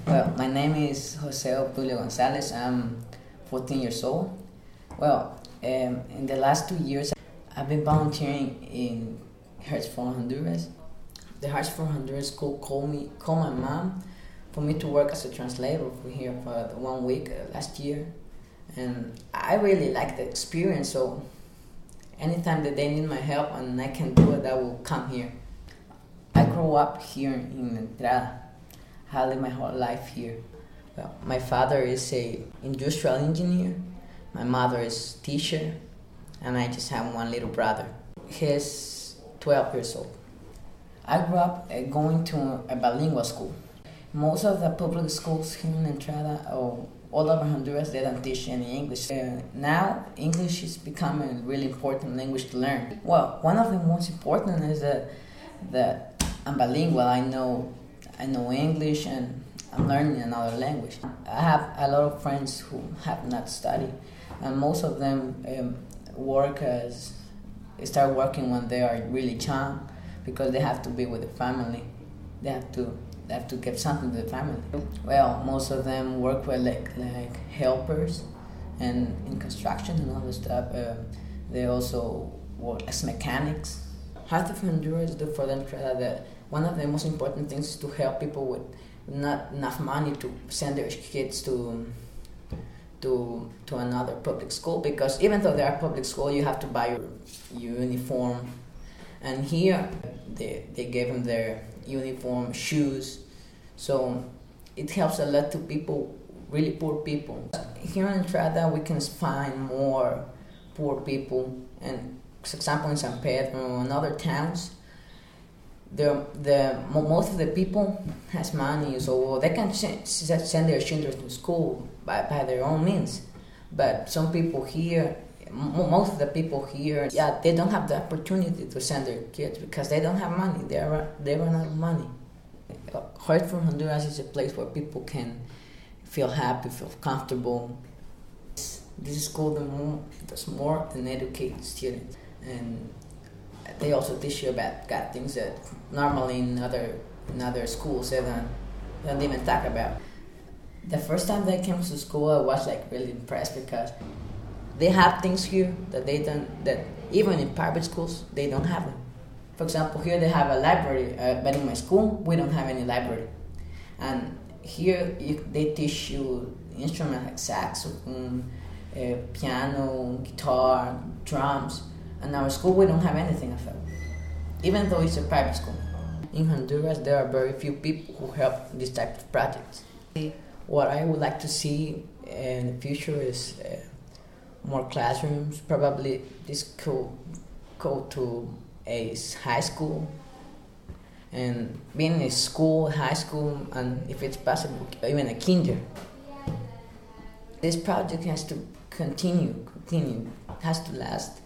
Well, my name is Jose Obdulio Gonzalez. I'm 14 years old. Well, in the last 2 years, I've been volunteering in Hearts for Honduras. The Hearts for Honduras school called my mom for me to work as a translator for here for 1 week last year. And I really like the experience, so anytime that they need my help and I can do it, I will come here. I grew up here in Entrada. I lived my whole life here. Well, my father is a industrial engineer, my mother is teacher, and I just have one little brother. He's 12 years old. I grew up going to a bilingual school. Most of the public schools here in Entrada or all over Honduras, they don't teach any English. Now, English is becoming a really important language to learn. Well, one of the most important is that I'm bilingual. I know English and I'm learning another language. I have a lot of friends who have not studied, and most of them start working when they are really young because they have to be with the family. They have to give something to the family. Well, most of them work with like helpers and in construction and all this stuff. They also work as mechanics. Heart of Honduras do for them that one of the most important things is to help people with not enough money to send their kids to another public school, because even though they are public school, you have to buy your uniform. And here they gave them their uniform, shoes, so it helps a lot to people, really poor people. Here in Entrada, we can find more poor people, and for example in San Pedro and other towns, most of the people has money, so they can send their children to school by their own means. But some people here, most of the people here, they don't have the opportunity to send their kids because they don't have money. They run out of money. Heart for Honduras is a place where people can feel happy, feel comfortable. This school does more than educate students, and they also teach you about God, things that normally in other schools they don't even talk about. The first time they came to school, I was really impressed because they have things here that that even in private schools they don't have them. For example, here they have a library, but in my school we don't have any library. And here they teach you instruments like saxophone, piano, guitar, drums. In our school we don't have anything of that, even though it's a private school. In Honduras there are very few people who help this type of projects. What I would like to see in the future is more classrooms. Probably this could go to a high school, and being a school, high school, and if it's possible, even a kinder. This project has to continue, has to last.